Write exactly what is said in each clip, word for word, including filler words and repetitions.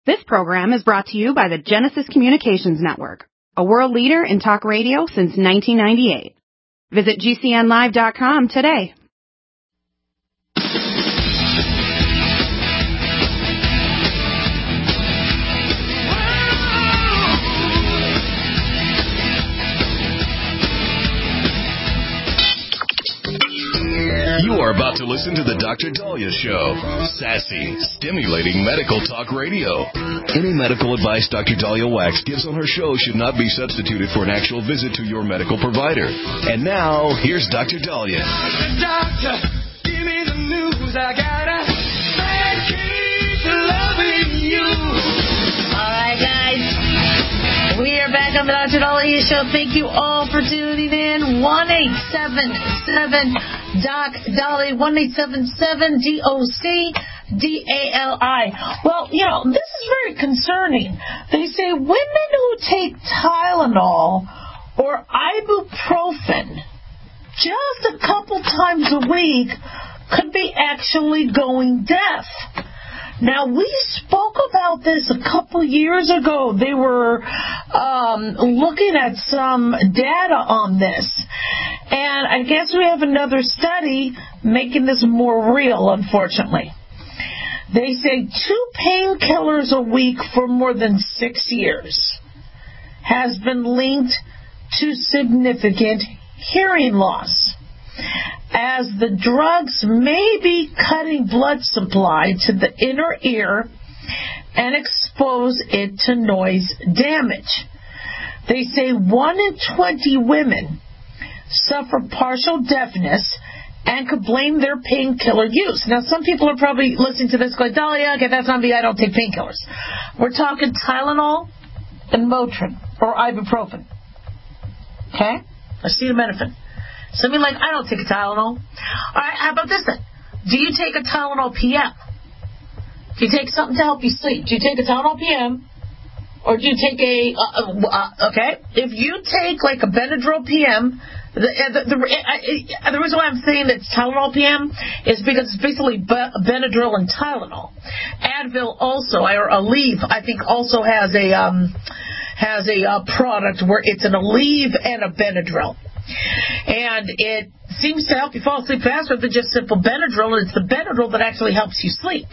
This program is brought to you by the Genesis Communications Network, a world leader in talk radio since nineteen ninety-eight. Visit G C N live dot com today. You are about to listen to the Doctor Dahlia Show. Sassy, stimulating medical talk radio. Any medical advice Doctor Dahlia Wax gives on her show should not be substituted for an actual visit to your medical provider. And now, here's Doctor Dahlia. Doctor, give me the news. I got a bad case of loving you. All right, guys. We are back on the Doctor Dahlia Show. Thank you all for tuning in. one eight seven seven Doc Dahlia, one eight seven seven D O C D A L I. Well, you know, this is very concerning. They say women who take Tylenol or ibuprofen just a couple times a week could be actually going deaf. Now, we spoke about this a couple years ago. They were um, looking at some data on this. And I guess we have another study making this more real, unfortunately. They say two painkillers a week for more than six years has been linked to significant hearing loss, as the drugs may be cutting blood supply to the inner ear and expose it to noise damage. They say one in twenty women suffer partial deafness and could blame their painkiller use. Now, some people are probably listening to this going, Dahlia, okay, that's not me, I don't take painkillers. We're talking Tylenol and Motrin or ibuprofen. Okay? Acetaminophen. Something like, I don't take a Tylenol. All right, how about this then? Do you take a Tylenol P M? Do you take something to help you sleep? Do you take a Tylenol P M? Or do you take a, uh, uh, okay, if you take like a Benadryl P M, the, the, the, uh, the reason why I'm saying that it's Tylenol P M is because it's basically Benadryl and Tylenol. Advil also, or Aleve, I think also has a, um, has a uh, product where it's an Aleve and a Benadryl. And it seems to help you fall asleep faster than just simple Benadryl. It's the Benadryl that actually helps you sleep.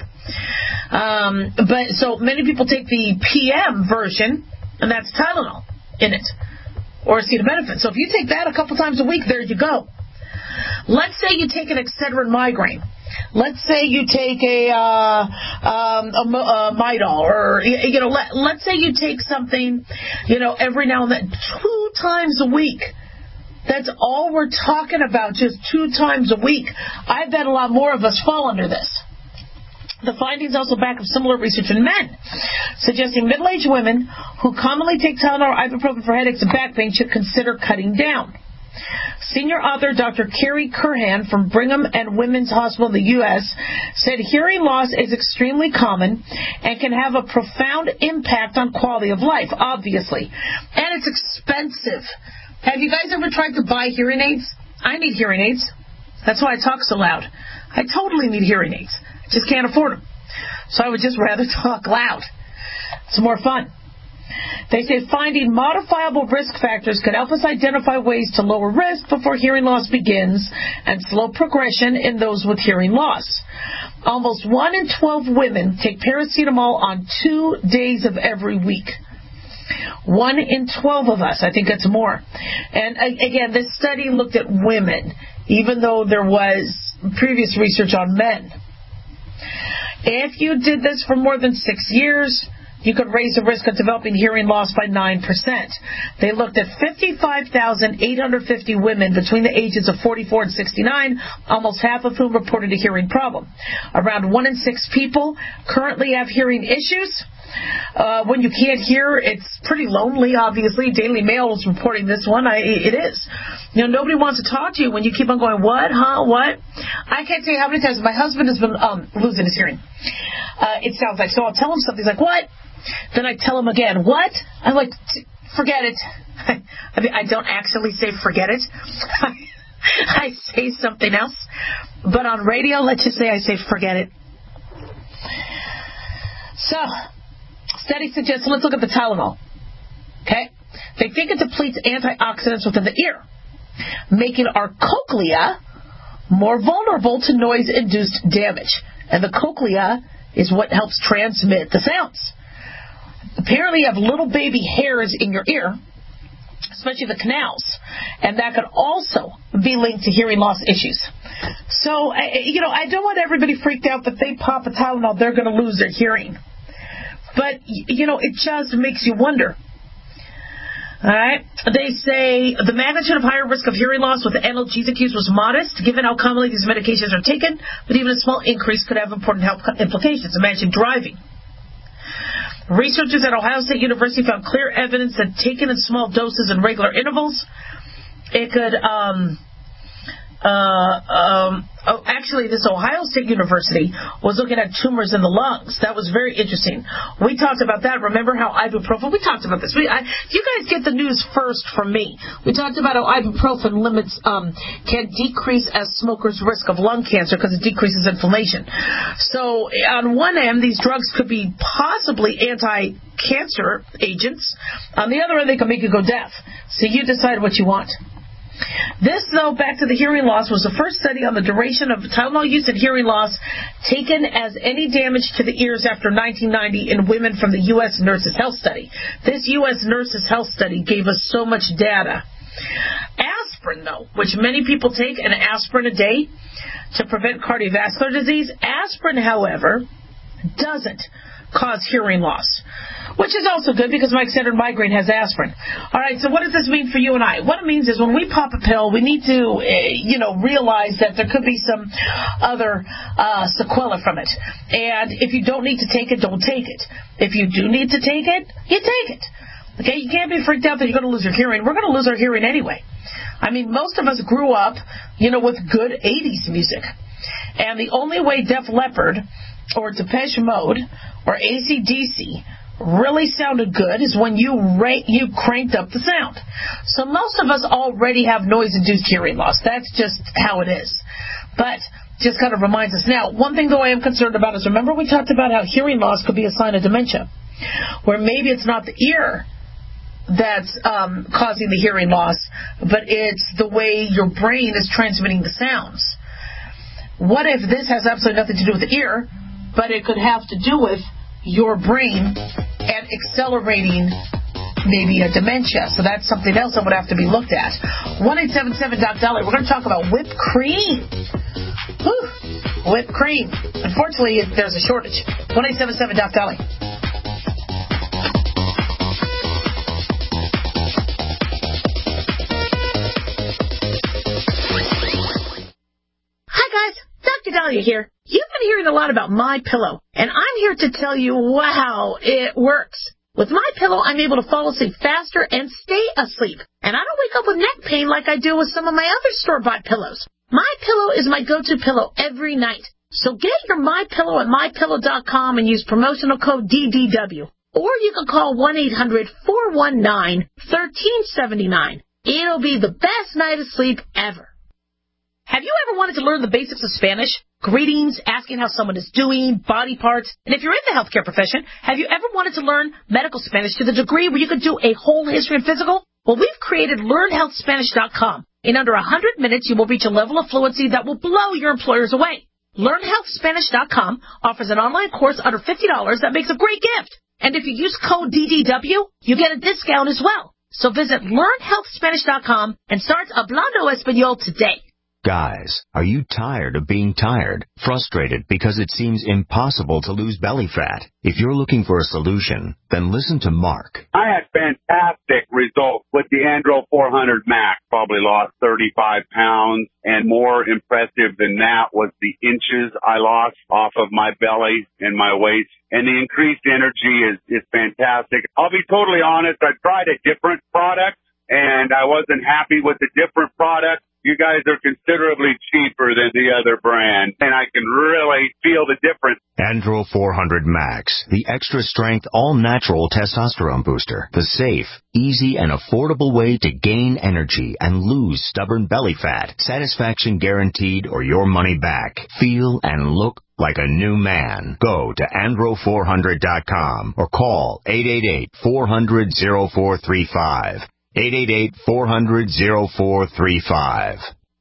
Um, but so many people take the P M version, and that's Tylenol in it, or acetaminophen. So if you take that a couple times a week, there you go. Let's say you take an Excedrin migraine. Let's say you take a, uh, um, a, a Midol, or, you know, let, let's say you take something, you know, every now and then, two times a week. That's all we're talking about, just two times a week. I bet a lot more of us fall under this. The findings also back up similar research in men, suggesting middle-aged women who commonly take Tylenol or ibuprofen for headaches and back pain should consider cutting down. Senior author Doctor Carrie Curhan from Brigham and Women's Hospital in the U S said hearing loss is extremely common and can have a profound impact on quality of life, obviously. And it's expensive. Have you guys ever tried to buy hearing aids? I need hearing aids. That's why I talk so loud. I totally need hearing aids. Just can't afford them. So I would just rather talk loud. It's more fun. They say finding modifiable risk factors could help us identify ways to lower risk before hearing loss begins and slow progression in those with hearing loss. Almost one in twelve women take paracetamol on two days of every week. One in twelve of us. I think that's more. And again, this study looked at women, even though there was previous research on men. If you did this for more than six years, you could raise the risk of developing hearing loss by nine percent. They looked at fifty-five thousand eight hundred fifty women between the ages of forty-four and sixty-nine, almost half of whom reported a hearing problem. Around one in six people currently have hearing issues. Uh, when you can't hear, it's pretty lonely, obviously. Daily Mail is reporting this one. I, it is. You know, nobody wants to talk to you when you keep on going, what, huh, what? I can't tell you how many times my husband has been um, losing his hearing. Uh, it sounds like, so I'll tell him something. He's like, what? Then I tell him again, what? I'm like, forget it. I mean, I don't actually say forget it. I say something else. But on radio, let's just say I say forget it. So, Study suggests, let's look at the Tylenol. Okay? They think it depletes antioxidants within the ear, making our cochlea more vulnerable to noise-induced damage. And the cochlea is what helps transmit the sounds. Apparently you have little baby hairs in your ear, especially the canals, and that could also be linked to hearing loss issues. So, you know, I don't want everybody freaked out that they pop a Tylenol, they're going to lose their hearing. But, you know, it just makes you wonder. All right. They say the magnitude of higher risk of hearing loss with the analgesic use was modest, given how commonly these medications are taken, but even a small increase could have important health implications. Imagine driving. Researchers at Ohio State University found clear evidence that taken in small doses and regular intervals, it could, um, uh, um, oh, actually, this Ohio State University was looking at tumors in the lungs. That was very interesting. We talked about that. Remember how ibuprofen, we talked about this. We, I, you guys get the news first from me. We talked about how ibuprofen limits, um, can decrease as smokers' risk of lung cancer because it decreases inflammation. So on one end, these drugs could be possibly anti-cancer agents. On the other end, they can make you go deaf. So you decide what you want. This, though, back to the hearing loss, was the first study on the duration of Tylenol use and hearing loss taken as any damage to the ears after nineteen ninety in women from the U S Nurses Health Study. This U S Nurses Health Study gave us so much data. Aspirin, though, which many people take an aspirin a day to prevent cardiovascular disease, aspirin, however, doesn't cause hearing loss, which is also good because my standard migraine has aspirin. All right, so what does this mean for you and I? What it means is when we pop a pill, we need to, uh, you know, realize that there could be some other uh, sequela from it. And if you don't need to take it, don't take it. If you do need to take it, you take it. Okay, you can't be freaked out that you're going to lose your hearing. We're going to lose our hearing anyway. I mean, most of us grew up, you know, with good eighties music. And the only way Def Leppard or Depeche Mode or A C D C really sounded good is when you ra- you cranked up the sound. So most of us already have noise-induced hearing loss. That's just how it is. But just kind of reminds us. Now, one thing, though, I am concerned about is, remember we talked about how hearing loss could be a sign of dementia, where maybe it's not the ear that's um, causing the hearing loss, but it's the way your brain is transmitting the sounds. What if this has absolutely nothing to do with the ear, but it could have to do with your brain and accelerating maybe a dementia? So that's something else that would have to be looked at. one eight seven seven Doc Dolly. We're going to talk about whipped cream. Whew. Whipped cream. Unfortunately, there's a shortage. one eight seven seven Doc Dolly. Hi guys, Doctor Dahlia here. You've been hearing a lot about MyPillow, and I'm here to tell you, wow, it works. With MyPillow, I'm able to fall asleep faster and stay asleep, and I don't wake up with neck pain like I do with some of my other store-bought pillows. MyPillow is my go-to pillow every night. So get your MyPillow at my pillow dot com and use promotional code D D W. Or you can call one eight hundred four one nine one three seven nine. It'll be the best night of sleep ever. Have you ever wanted to learn the basics of Spanish? Greetings, asking how someone is doing, body parts. And if you're in the healthcare profession, have you ever wanted to learn medical Spanish to the degree where you could do a whole history and physical? Well, we've created learn health spanish dot com. In under one hundred minutes, you will reach a level of fluency that will blow your employers away. learn health spanish dot com offers an online course under fifty dollars that makes a great gift. And if you use code D D W, you get a discount as well. So visit learn health spanish dot com and start Hablando Español today. Guys, are you tired of being tired? Frustrated because it seems impossible to lose belly fat? If you're looking for a solution, then listen to Mark. I had fantastic results with the Andro four hundred Max. Probably lost thirty-five pounds, and more impressive than that was the inches I lost off of my belly and my waist. And the increased energy is, is fantastic. I'll be totally honest, I tried a different product, and I wasn't happy with the different product. You guys are considerably cheaper than the other brand, and I can really feel the difference. Andro four hundred Max, the extra strength, all-natural testosterone booster. The safe, easy, and affordable way to gain energy and lose stubborn belly fat. Satisfaction guaranteed or your money back. Feel and look like a new man. Go to andro four hundred dot com or call eight eight eight, four hundred, oh four three five. eight eight eight, four hundred, oh four three five.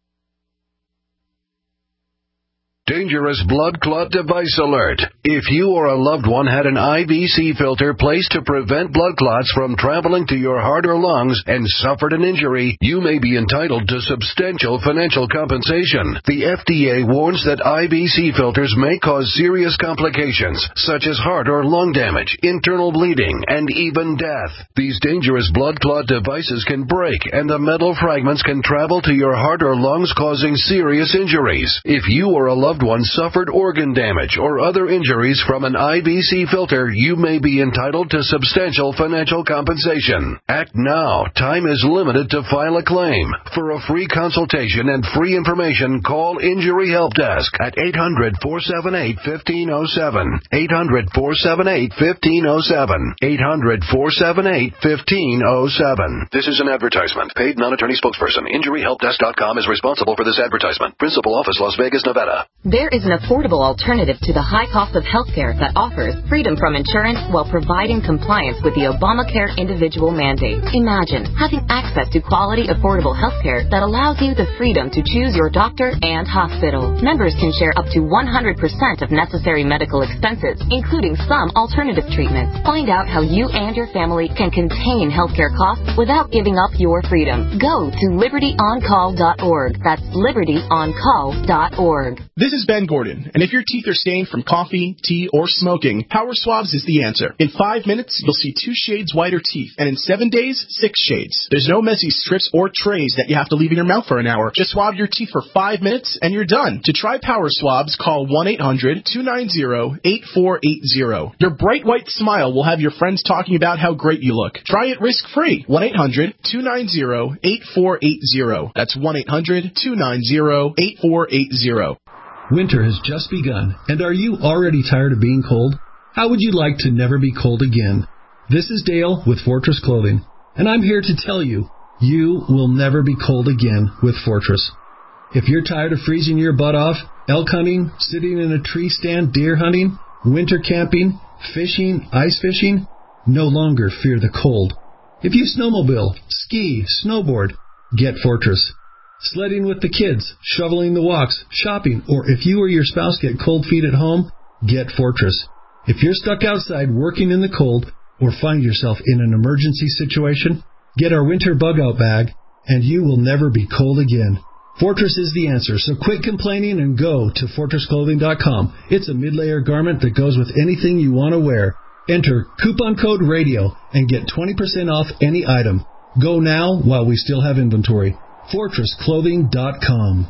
Dangerous blood clot device alert. If you or a loved one had an I V C filter placed to prevent blood clots from traveling to your heart or lungs and suffered an injury, you may be entitled to substantial financial compensation. The F D A warns that I V C filters may cause serious complications, such as heart or lung damage, internal bleeding, and even death. These dangerous blood clot devices can break, and the metal fragments can travel to your heart or lungs, causing serious injuries. If you or a loved one suffered organ damage or other injuries from an I V C filter, you may be entitled to substantial financial compensation. Act now. Time is limited to file a claim. For a free consultation and free information, call Injury Help Desk at eight hundred, four seven eight, one five zero seven. eight hundred, four seven eight, one five zero seven. eight hundred, four seven eight, one five zero seven. This is an advertisement. Paid non-attorney spokesperson. Injury Help Desk dot com is responsible for this advertisement. Principal office, Las Vegas, Nevada. There is an affordable alternative to the high cost of health care that offers freedom from insurance while providing compliance with the Obamacare individual mandate. Imagine having access to quality, affordable health care that allows you the freedom to choose your doctor and hospital. Members can share up to one hundred percent of necessary medical expenses, including some alternative treatments. Find out how you and your family can contain healthcare costs without giving up your freedom. Go to liberty on call dot org. That's liberty on call dot org. This is Ben Gordon, and if your teeth are stained from coffee, tea, or smoking, Power Swabs is the answer. In five minutes, you'll see two shades whiter teeth, and in seven days, six shades. There's no messy strips or trays that you have to leave in your mouth for an hour. Just swab your teeth for five minutes, and you're done. To try Power Swabs, call one eight hundred, two nine zero, eight four eight zero. Your bright white smile will have your friends talking about how great you look. Try it risk-free. one eight hundred, two nine zero, eight four eight zero. That's one eight hundred, two nine zero, eight four eight zero. Winter has just begun, and are you already tired of being cold? How would you like to never be cold again? This is Dale with Fortress Clothing, and I'm here to tell you, you will never be cold again with Fortress. If you're tired of freezing your butt off, elk hunting, sitting in a tree stand, deer hunting, winter camping, fishing, ice fishing, no longer fear the cold. If you snowmobile, ski, snowboard, get Fortress. Sledding with the kids, shoveling the walks, shopping, or if you or your spouse get cold feet at home, get Fortress. If you're stuck outside working in the cold or find yourself in an emergency situation, get our winter bug-out bag, and you will never be cold again. Fortress is the answer, so quit complaining and go to fortress clothing dot com. It's a mid-layer garment that goes with anything you want to wear. Enter coupon code RADIO and get twenty percent off any item. Go now while we still have inventory. fortress clothing dot com.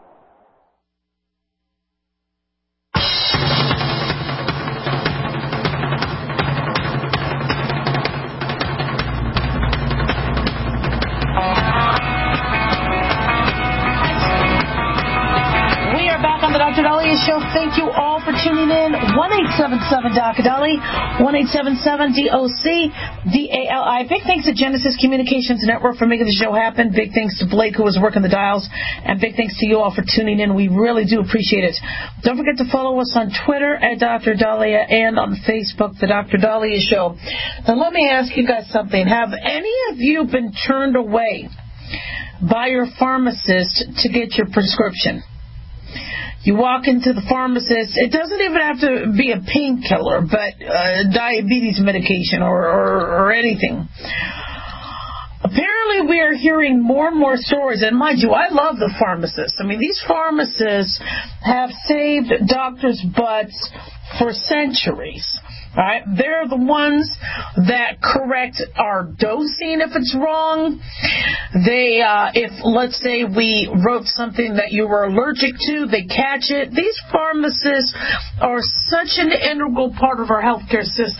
We are back on the Doctor Dahlia Show. Thank you all for tuning in. one eight seven seven D O C Dali, one eight seven seven D O C D A L I. Big thanks to Genesis Communications Network for making the show happen. Big thanks to Blake, who was working the dials. And big thanks to you all for tuning in. We really do appreciate it. Don't forget to follow us on Twitter at Doctor Dahlia and on Facebook, The Doctor Dahlia Show. Now, let me ask you guys something. Have any of you been turned away by your pharmacist to get your prescription? You walk into the pharmacist, it doesn't even have to be a painkiller, but uh, diabetes medication or, or, or anything. Apparently we are hearing more and more stories, and mind you, I love the pharmacists. I mean, these pharmacists have saved doctors' butts for centuries. All right, they're the ones that correct our dosing if it's wrong. They, uh, if let's say we wrote something that you were allergic to, they catch it. These pharmacists are such an integral part of our healthcare system.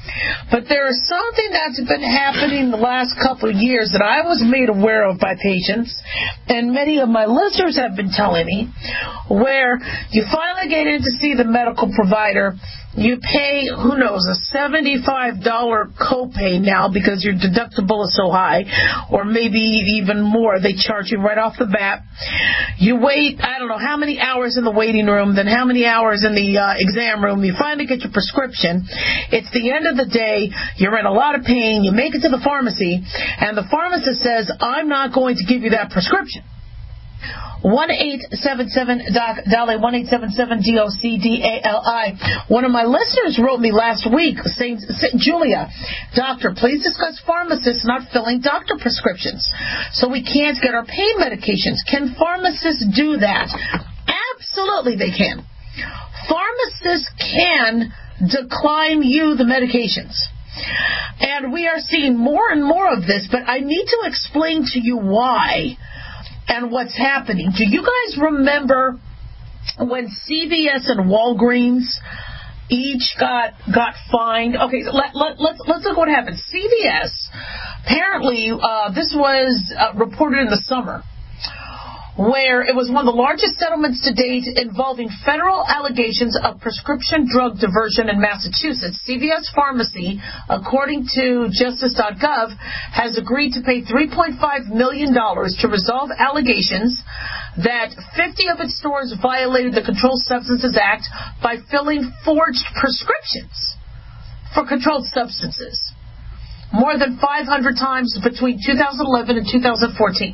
But there is something that's been happening the last couple of years that I was made aware of by patients, and many of my listeners have been telling me, where you finally get in to see the medical provider. You pay, who knows, a seventy-five dollars copay now because your deductible is so high, or maybe even more. They charge you right off the bat. You wait, I don't know, how many hours in the waiting room, then how many hours in the uh, exam room. You finally get your prescription. It's the end of the day. You're in a lot of pain. You make it to the pharmacy, and the pharmacist says, I'm not going to give you that prescription. one eight seven seven doc Dolly, one eight seven seven D O C D A L I. One of my listeners wrote me last week saying, Julia, doctor, please discuss pharmacists not filling doctor prescriptions, so we can't get our pain medications. Can pharmacists do that? Absolutely they can. Pharmacists can decline you the medications. And we are seeing more and more of this, but I need to explain to you why and what's happening. Do you guys remember when C V S and Walgreens each got got fined? Okay, let, let, let's let's look what happened. C V S, apparently, uh, this was uh, reported in the summer, where it was one of the largest settlements to date involving federal allegations of prescription drug diversion in Massachusetts. C V S Pharmacy, according to justice dot gov, has agreed to pay three point five million dollars to resolve allegations that fifty of its stores violated the Controlled Substances Act by filling forged prescriptions for controlled substances more than five hundred times between two thousand eleven and two thousand fourteen.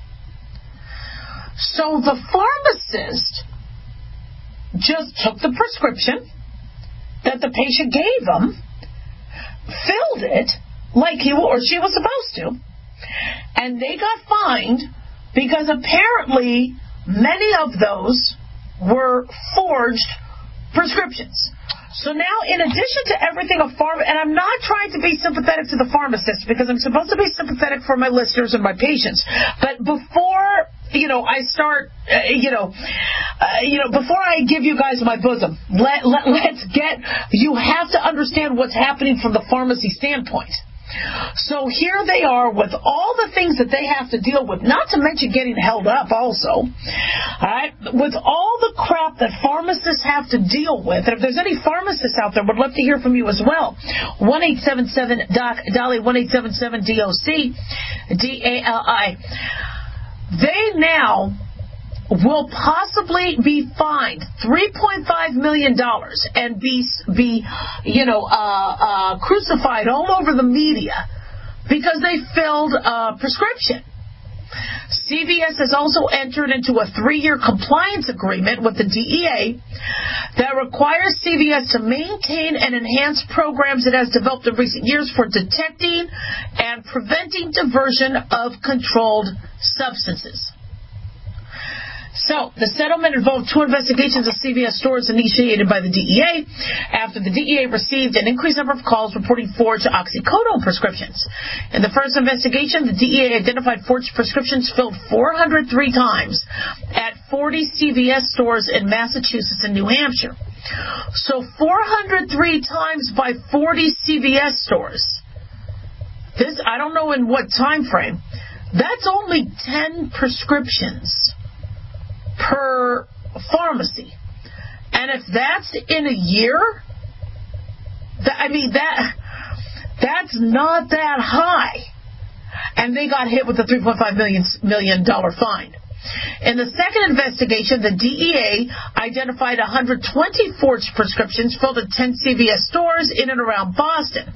So the pharmacist just took the prescription that the patient gave him, filled it like he or she was supposed to, and they got fined because apparently many of those were forged prescriptions. So now, in addition to everything a pharma, and I'm not trying to be sympathetic to the pharmacist because I'm supposed to be sympathetic for my listeners and my patients, but before, you know, I start, uh, you know, uh, you know, before I give you guys my bosom, let, let, let's get, you have to understand what's happening from the pharmacy standpoint. So here they are with all the things that they have to deal with, not to mention getting held up also, all right, with all the crap that pharmacists have to deal with. And if there's any pharmacists out there, would love to hear from you as well. one eight seven seven doc Dolly, one eight seven seven D O C D A L I. They now will possibly be fined three point five million dollars and be, be you know, uh, uh, crucified all over the media because they filled a prescription. C V S has also entered into a three-year compliance agreement with the D E A that requires C V S to maintain and enhance programs it has developed in recent years for detecting and preventing diversion of controlled substances. So, the settlement involved two investigations of C V S stores initiated by the D E A after the D E A received an increased number of calls reporting forged oxycodone prescriptions. In the first investigation, the D E A identified forged prescriptions filled four hundred three times at forty C V S stores in Massachusetts and New Hampshire. So, four hundred three times by forty C V S stores. This, I don't know in what time frame. That's only ten prescriptions per pharmacy. And if that's in a year, th- I mean, that that's not that high. And they got hit with a three point five million dollars fine. In the second investigation, the D E A identified one hundred twenty forged prescriptions filled at ten C V S stores in and around Boston.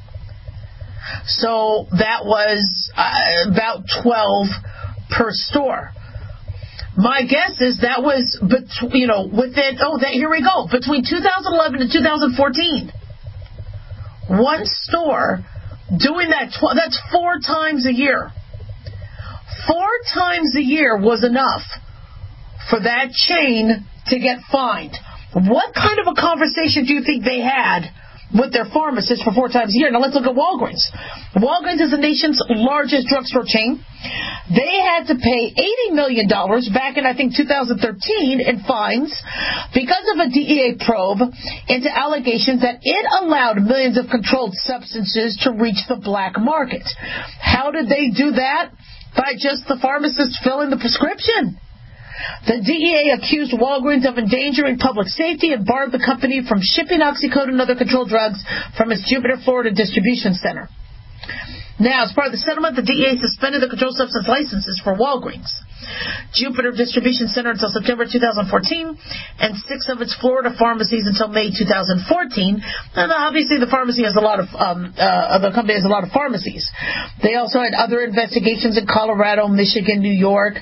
So that was uh, about twelve per store. My guess is that was, bet- you know, within, oh, that, here we go, between two thousand eleven and two thousand fourteen. One store doing that, tw- that's four times a year. Four times a year was enough for that chain to get fined. What kind of a conversation do you think they had with their pharmacist for four times a year. Now let's look at Walgreens. Walgreens is the nation's largest drugstore chain. They had to pay eighty million dollars back in, I think, two thousand thirteen in fines because of a D E A probe into allegations that it allowed millions of controlled substances to reach the black market. How did they do that? By just the pharmacist filling the prescription. The D E A accused Walgreens of endangering public safety and barred the company from shipping oxycodone and other controlled drugs from its Jupiter, Florida distribution center. Now, as part of the settlement, the D E A suspended the controlled substance licenses for Walgreens Jupiter Distribution Center until September two thousand fourteen, and six of its Florida pharmacies until May two thousand fourteen. And obviously, the pharmacy has a lot of um, uh, the company has a lot of pharmacies. They also had other investigations in Colorado, Michigan, New York.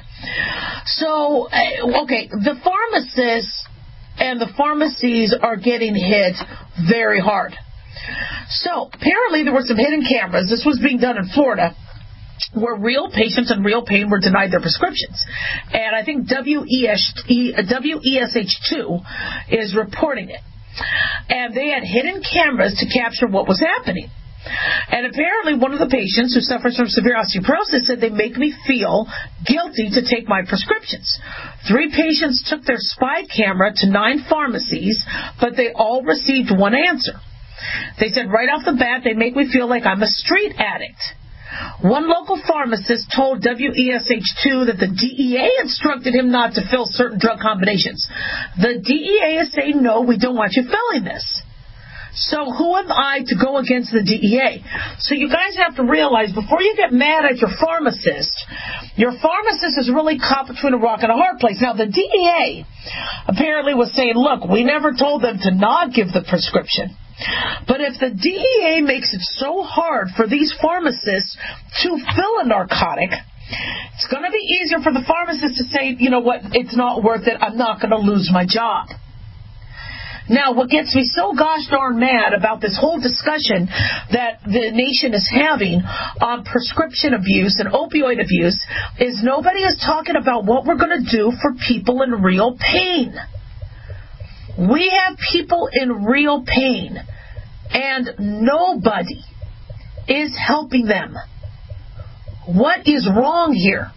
So, okay, the pharmacists and the pharmacies are getting hit very hard. So, apparently there were some hidden cameras. This was being done in Florida, where real patients in real pain were denied their prescriptions. And I think W E S H two is reporting it. And they had hidden cameras to capture what was happening. And apparently one of the patients who suffers from severe osteoporosis said, they make me feel guilty to take my prescriptions. Three patients took their spy camera to nine pharmacies, but they all received one answer. They said, right off the bat, they make me feel like I'm a street addict. One local pharmacist told W E S H two that the D E A instructed him not to fill certain drug combinations. The D E A is saying, no, we don't want you filling this. So who am I to go against the D E A? So you guys have to realize, before you get mad at your pharmacist, your pharmacist is really caught between a rock and a hard place. Now, the D E A apparently was saying, look, we never told them to not give the prescription. But if the D E A makes it so hard for these pharmacists to fill a narcotic, it's going to be easier for the pharmacist to say, you know what, it's not worth it, I'm not going to lose my job. Now, what gets me so gosh darn mad about this whole discussion that the nation is having on prescription abuse and opioid abuse is nobody is talking about what we're going to do for people in real pain. We have people in real pain, and nobody is helping them. What is wrong here?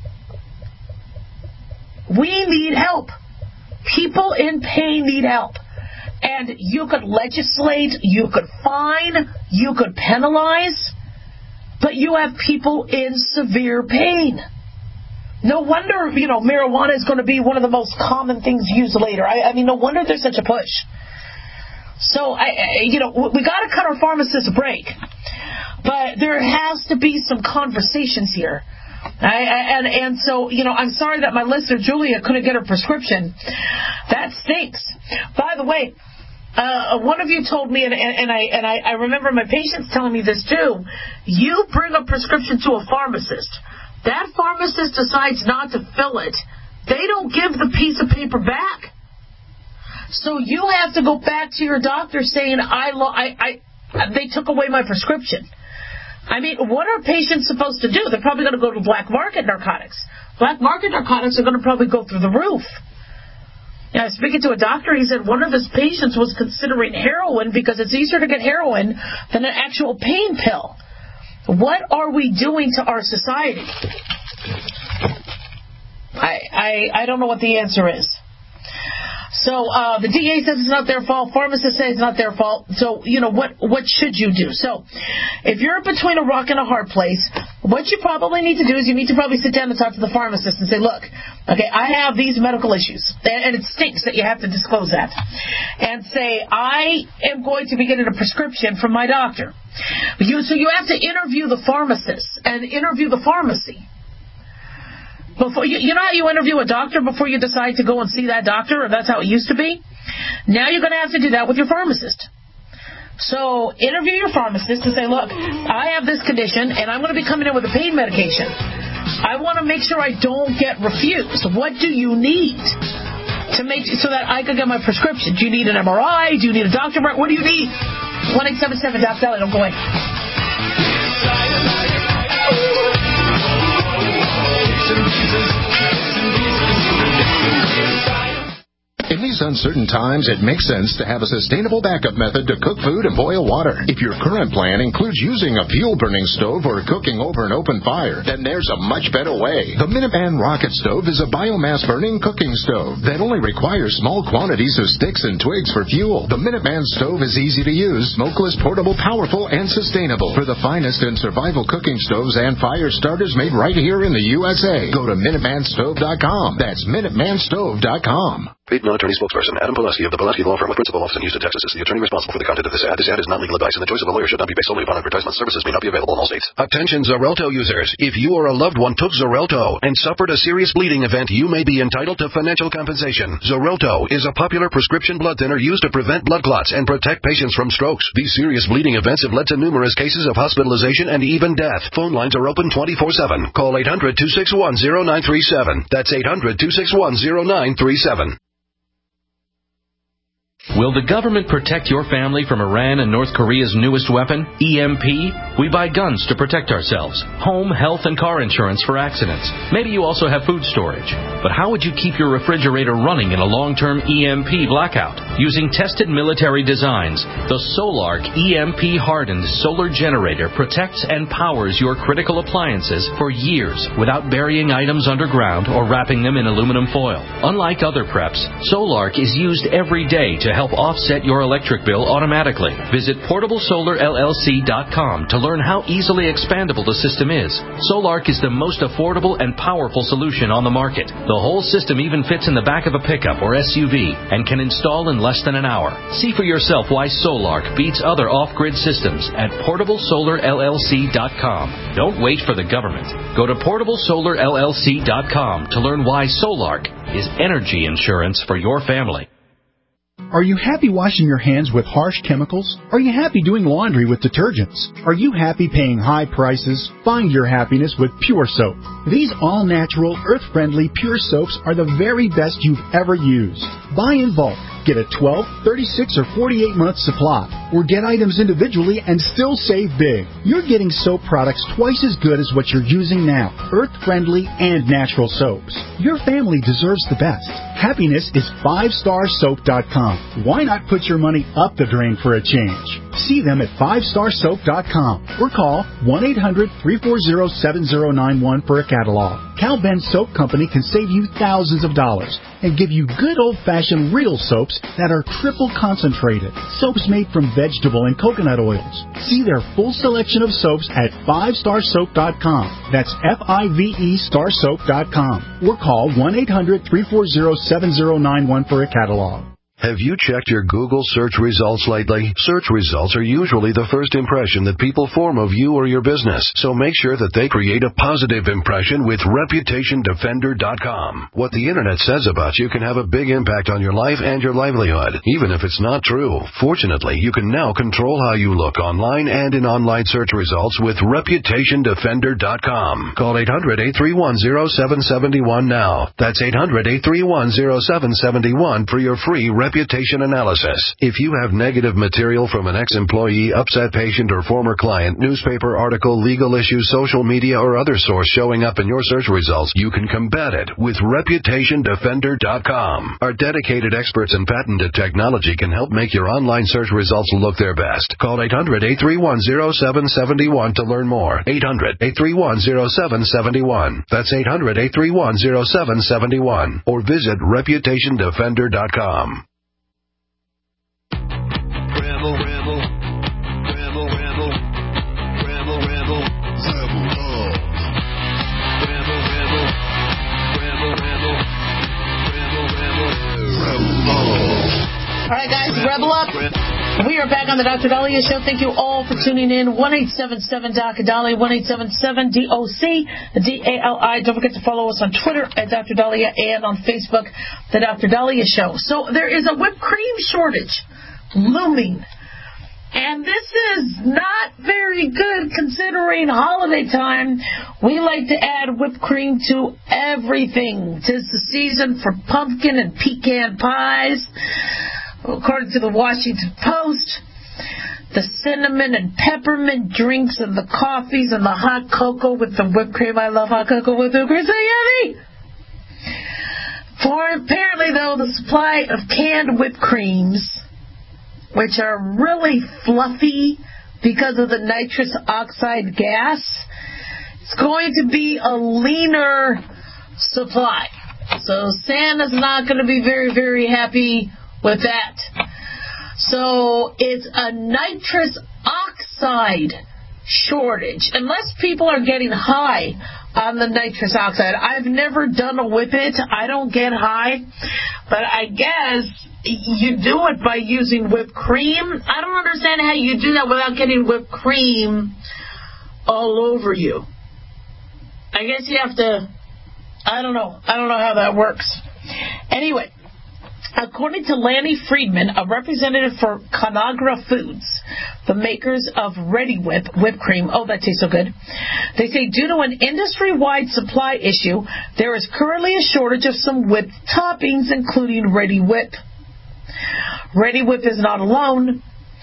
We need help. People in pain need help. And you could legislate, you could fine, you could penalize, but you have people in severe pain. No wonder, you know, marijuana is going to be one of the most common things used later. I, I mean, no wonder there's such a push. So, I, I you know, we got to cut our pharmacists a break. But there has to be some conversations here. I, I, and, and so, you know, I'm sorry that my listener, Julia, couldn't get her prescription. That stinks. By the way, uh, one of you told me, and, and, I, and I, I remember my patients telling me this too, you bring a prescription to a pharmacist. That pharmacist decides not to fill it. They don't give the piece of paper back. So you have to go back to your doctor saying, I, lo- I, I, they took away my prescription. I mean, what are patients supposed to do? They're probably going to go to black market narcotics. Black market narcotics are going to probably go through the roof. You know, speaking to a doctor, he said one of his patients was considering heroin because it's easier to get heroin than an actual pain pill. What are we doing to our society? I I, I don't know what the answer is. So uh, the D A says it's not their fault. Pharmacists say it's not their fault. So, you know, what, what should you do? So if you're between a rock and a hard place, what you probably need to do is you need to probably sit down and talk to the pharmacist and say, look, okay, I have these medical issues. And it stinks that you have to disclose that. And say, I am going to be getting a prescription from my doctor. You, so you have to interview the pharmacist and interview the pharmacy. Before you, you know how you interview a doctor before you decide to go and see that doctor, or that's how it used to be? Now you're going to have to do that with your pharmacist. So interview your pharmacist and say, look, I have this condition, and I'm going to be coming in with a pain medication. I want to make sure I don't get refused. What do you need to make so that I can get my prescription? Do you need an M R I? Do you need a doctor? What do you need? one eight seven seven Doc Dolly. Don't go away. In these uncertain times, it makes sense to have a sustainable backup method to cook food and boil water. If your current plan includes using a fuel-burning stove or cooking over an open fire, then there's a much better way. The Minuteman Rocket Stove is a biomass-burning cooking stove that only requires small quantities of sticks and twigs for fuel. The Minuteman stove is easy to use, smokeless, portable, powerful, and sustainable. For the finest in survival cooking stoves and fire starters made right here in the U S A, go to Minuteman Stove dot com. That's Minuteman Stove dot com. Paid non-attorney spokesperson Adam Pulaski of the Pulaski Law Firm with principal office in Houston, Texas is the attorney responsible for the content of this ad. This ad is not legal advice, and the choice of a lawyer should not be based solely upon advertisement. Services may not be available in all states. Attention Xarelto users. If you or a loved one took Xarelto and suffered a serious bleeding event, you may be entitled to financial compensation. Xarelto is a popular prescription blood thinner used to prevent blood clots and protect patients from strokes. These serious bleeding events have led to numerous cases of hospitalization and even death. Phone lines are open twenty-four seven. Call eight hundred, two six one, zero nine three seven. That's eight hundred, two six one, zero nine three seven. Will the government protect your family from Iran and North Korea's newest weapon, E M P? We buy guns to protect ourselves, home, health, and car insurance for accidents. Maybe you also have food storage. But how would you keep your refrigerator running in a long-term E M P blackout? Using tested military designs, the Solark E M P-hardened solar generator protects and powers your critical appliances for years without burying items underground or wrapping them in aluminum foil. Unlike other preps, Solark is used every day to help offset your electric bill automatically. Visit portable solar L L C dot com to learn how easily expandable the system is. Solark is the most affordable and powerful solution on the market. The whole system even fits in the back of a pickup or S U V and can install in less than an hour. See for yourself why Solark beats other off-grid systems at portable solar L L C dot com. Don't wait for the government. Go to portable solar L L C dot com to learn why Solark is energy insurance for your family. Are you happy washing your hands with harsh chemicals? Are you happy doing laundry with detergents? Are you happy paying high prices? Find your happiness with Pure Soap. These all-natural, earth-friendly Pure Soaps are the very best you've ever used. Buy in bulk. Get a twelve, thirty-six, or forty-eight month supply. Or get items individually and still save big. You're getting soap products twice as good as what you're using now. Earth-friendly and natural soaps. Your family deserves the best. Happiness is five star soap dot com. Why not put your money up the drain for a change? See them at five star soap dot com or call one eight hundred, three four zero, seven zero nine one for a catalog. Cal Ben Soap Company can save you thousands of dollars and give you good old-fashioned real soaps that are triple concentrated. Soaps made from vegetable and coconut oils. See their full selection of soaps at five star soap dot com. That's F I V E star soap dot com. Or call one eight hundred, three four zero, seven zero nine one for a catalog. Have you checked your Google search results lately? Search results are usually the first impression that people form of you or your business, so make sure that they create a positive impression with reputation defender dot com. What the internet says about you can have a big impact on your life and your livelihood, even if it's not true. Fortunately, you can now control how you look online and in online search results with reputation defender dot com. Call eight hundred, eight three one, zero seven seven one now. That's eight hundred, eight three one, zero seven seven one for your free reputation analysis. If you have negative material from an ex-employee, upset patient, or former client, newspaper article, legal issue, social media, or other source showing up in your search results, you can combat it with reputation defender dot com. Our dedicated experts in patented technology can help make your online search results look their best. Call eight hundred, eight three one, zero seven seven one to learn more. eight hundred, eight three one, zero seven seven one. That's eight hundred, eight three one, zero seven seven one. Or visit reputation defender dot com. Ramble, ramble, ramble, ramble, ramble, ramble, ramble on. Ramble, ramble, ramble, ramble, ramble, ramble, ramble on. All right, guys, rebel up. We are back on the Doctor Dahlia Show. Thank you all for tuning in. one eight seven seven D O C Dahlia, one eight seven seven D O C D A L I. Don't forget to follow us on Twitter at Doctor Dahlia and on Facebook, the Doctor Dahlia Show. So there is a whipped cream shortage looming. And this is not very good considering holiday time. We like to add whipped cream to everything. 'Tis the season for pumpkin and pecan pies. According to the Washington Post, the cinnamon and peppermint drinks and the coffees and the hot cocoa with the whipped cream. I love hot cocoa with whipped cream. So yummy! For apparently, though, the supply of canned whipped creams, which are really fluffy because of the nitrous oxide gas, it's going to be a leaner supply. So Santa's not going to be very, very happy with that. So it's a nitrous oxide shortage. Unless people are getting high on the nitrous oxide. I've never done a whip it. I don't get high. But I guess you do it by using whipped cream. I don't understand how you do that without getting whipped cream all over you. I guess you have to, I don't know. I don't know how that works. Anyway, according to Lanny Friedman, a representative for Conagra Foods, the makers of Ready Whip whipped cream, oh, that tastes so good, they say due to an industry-wide supply issue, there is currently a shortage of some whipped toppings, including Ready Whip. Ready Whip is not alone.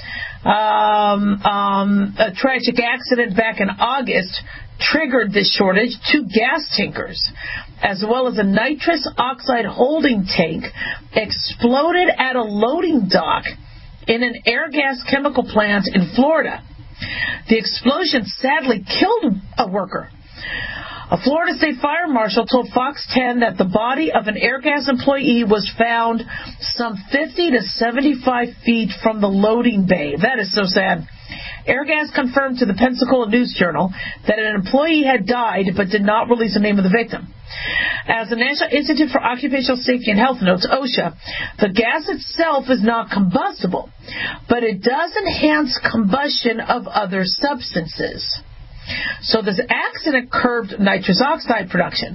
Um, um, a tragic accident back in August triggered this shortage. Two gas tankers, as well as a nitrous oxide holding tank, exploded at a loading dock in an air gas chemical plant in Florida. The explosion sadly killed a worker. A Florida State Fire Marshal told Fox ten that the body of an air gas employee was found some fifty to seventy-five feet from the loading bay. That is so sad. Airgas confirmed to the Pensacola News Journal that an employee had died but did not release the name of the victim. As the National Institute for Occupational Safety and Health notes, OSHA, the gas itself is not combustible, but it does enhance combustion of other substances. So this accident curbed nitrous oxide production.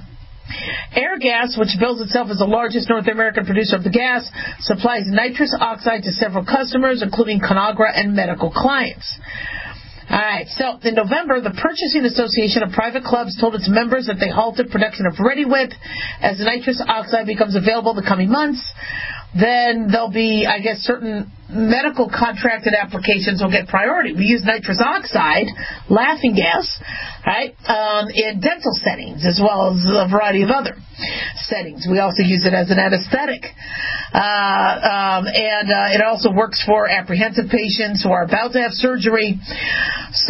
Airgas, which bills itself as the largest North American producer of the gas, supplies nitrous oxide to several customers, including Conagra and medical clients. All right, so in November, the Purchasing Association of Private Clubs told its members that they halted production of Ready Whip as nitrous oxide becomes available in the coming months. Then there'll be, I guess, certain medical contracted applications will get priority. We use nitrous oxide, laughing gas, right, um, in dental settings as well as a variety of other settings. We also use it as an anesthetic. Uh, um, and uh, it also works for apprehensive patients who are about to have surgery. So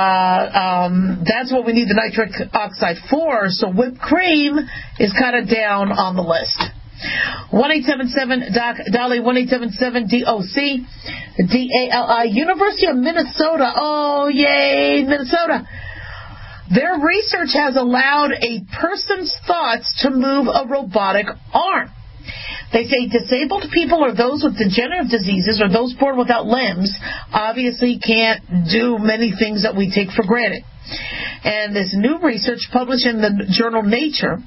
uh, um, that's what we need the nitric oxide for. So whipped cream is kind of down on the list. one eight seven seven D O C, Dolly, one eight seven seven D O C, D A L I, University of Minnesota. Oh, yay, Minnesota. Their research has allowed a person's thoughts to move a robotic arm. They say disabled people or those with degenerative diseases or those born without limbs obviously can't do many things that we take for granted. And this new research published in the journal Nature,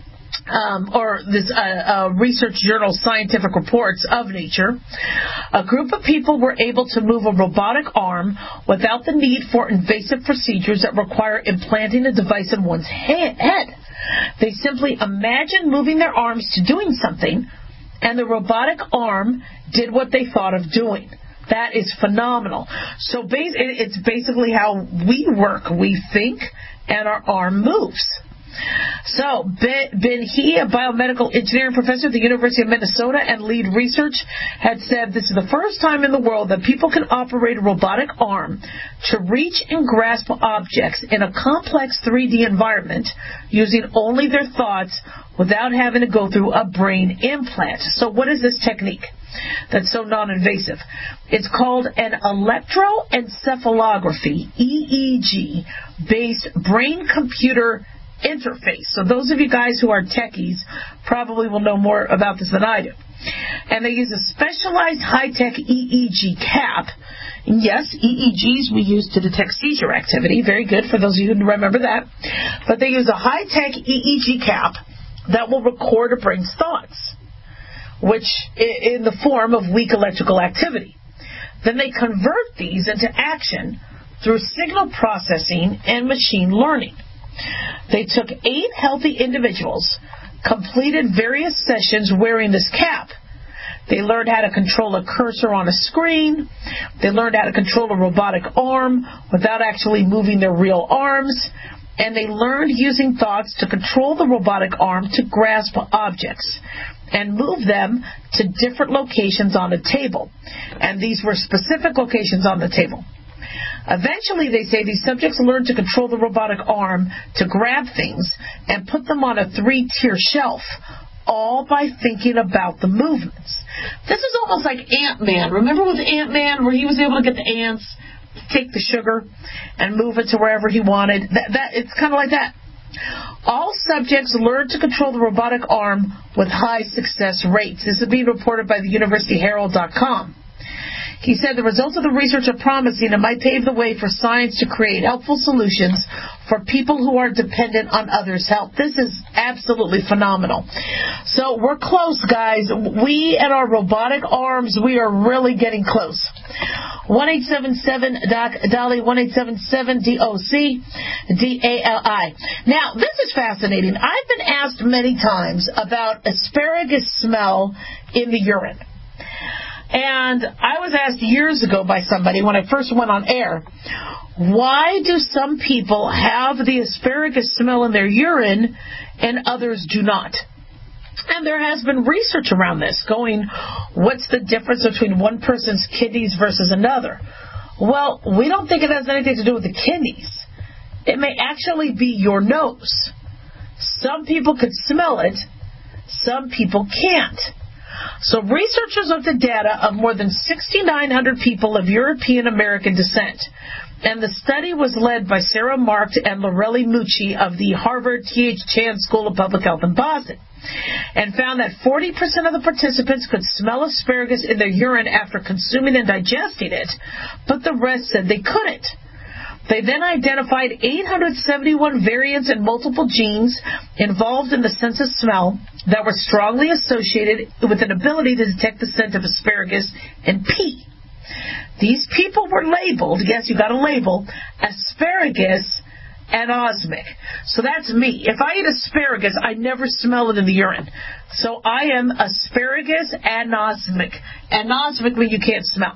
Um, or this uh, uh, research journal Scientific Reports of Nature, a group of people were able to move a robotic arm without the need for invasive procedures that require implanting a device in one's head. They simply imagined moving their arms to doing something, and the robotic arm did what they thought of doing. That is phenomenal. So bas- it's basically how we work. We think, and our arm moves. So, Ben, Ben He, a biomedical engineering professor at the University of Minnesota and lead research, had said this is the first time in the world that people can operate a robotic arm to reach and grasp objects in a complex three D environment using only their thoughts without having to go through a brain implant. So what is this technique that's so non-invasive? It's called an electroencephalography, E E G, based brain-computer interface. So those of you guys who are techies probably will know more about this than I do. And they use a specialized high-tech E E G cap. And yes, E E Gs we use to detect seizure activity. Very good for those of you who remember that. But they use a high-tech E E G cap that will record a brain's thoughts, which in the form of weak electrical activity. Then they convert these into action through signal processing and machine learning. They took eight healthy individuals, completed various sessions wearing this cap. They learned how to control a cursor on a screen. They learned how to control a robotic arm without actually moving their real arms. and they learned using thoughts to control the robotic arm to grasp objects and move them to different locations on the table. And these were specific locations on the table. Eventually, they say these subjects learned to control the robotic arm to grab things and put them on a three-tier shelf, all by thinking about the movements. This is almost like Ant-Man. Remember with Ant-Man where he was able to get the ants, take the sugar, and move it to wherever he wanted? That, that it's kind of like that. All subjects learned to control the robotic arm with high success rates. This is being reported by the University Herald dot com. He said the results of the research are promising and might pave the way for science to create helpful solutions for people who are dependent on others' help. This is absolutely phenomenal. So we're close, guys. We and our robotic arms, we are really getting close. one eight seven seven D O C D A L I, one eight seven seven D O C D A L I. Now, this is fascinating. I've been asked many times about asparagus smell in the urine. And I was asked years ago by somebody when I first went on air, why do some people have the asparagus smell in their urine and others do not? And there has been research around this going, what's the difference between one person's kidneys versus another? Well, we don't think it has anything to do with the kidneys. It may actually be your nose. Some people could smell it, some people can't. So researchers looked at data of more than six thousand nine hundred people of European American descent. And the study was led by Sarah Markt and Lorelli Mucci of the Harvard T H Chan School of Public Health in Boston, and found that forty percent of the participants could smell asparagus in their urine after consuming and digesting it, but the rest said they couldn't. They then identified eight hundred seventy-one variants and multiple genes involved in the sense of smell that were strongly associated with an ability to detect the scent of asparagus and pee. These people were labeled, yes, you got a label, asparagus anosmic. So that's me. If I eat asparagus, I never smell it in the urine. So I am asparagus anosmic. Anosmic means you can't smell.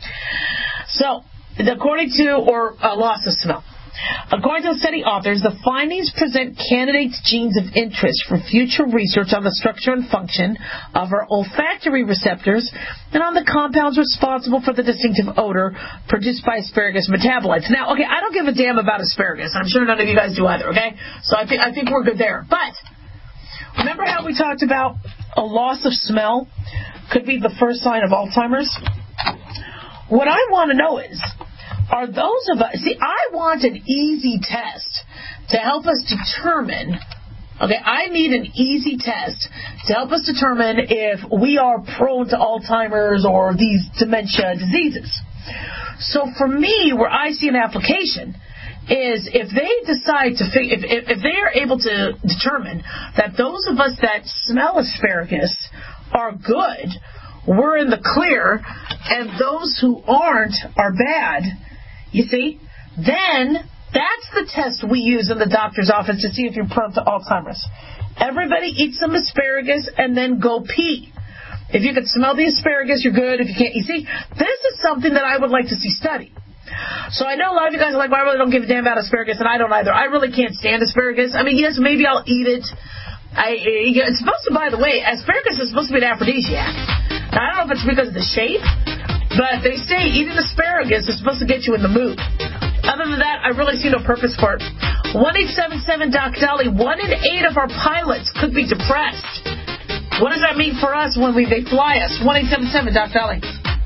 So, according to, or uh, loss of smell. According to the study authors, the findings present candidates' genes of interest for future research on the structure and function of our olfactory receptors and on the compounds responsible for the distinctive odor produced by asparagus metabolites. Now, okay, I don't give a damn about asparagus. I'm sure none of you guys do either, okay? So I think I think we're good there. But remember how we talked about a loss of smell could be the first sign of Alzheimer's? What I want to know is, are those of us, see, I want an easy test to help us determine, okay, I need an easy test to help us determine if we are prone to Alzheimer's or these dementia diseases. So for me, where I see an application is if they decide to, if, if, if they are able to determine that those of us that smell asparagus are good, we're in the clear, and those who aren't are bad, you see, then that's the test we use in the doctor's office to see if you're prone to Alzheimer's. Everybody eat some asparagus and then go pee. If you can smell the asparagus, you're good. If you can't, you see, this is something that I would like to see studied. So I know a lot of you guys are like, well, I really don't give a damn about asparagus, and I don't either. I really can't stand asparagus. I mean, yes, maybe I'll eat it. I, it's supposed to, by the way, asparagus is supposed to be an aphrodisiac. Now, I don't know if it's because of the shape, but they say eating asparagus is supposed to get you in the mood. Other than that, I really see no purpose for it. one eight seven seven D O C D A L I, one in eight of our pilots could be depressed. What does that mean for us when we they fly us? one eight seven seven D O C D A L I.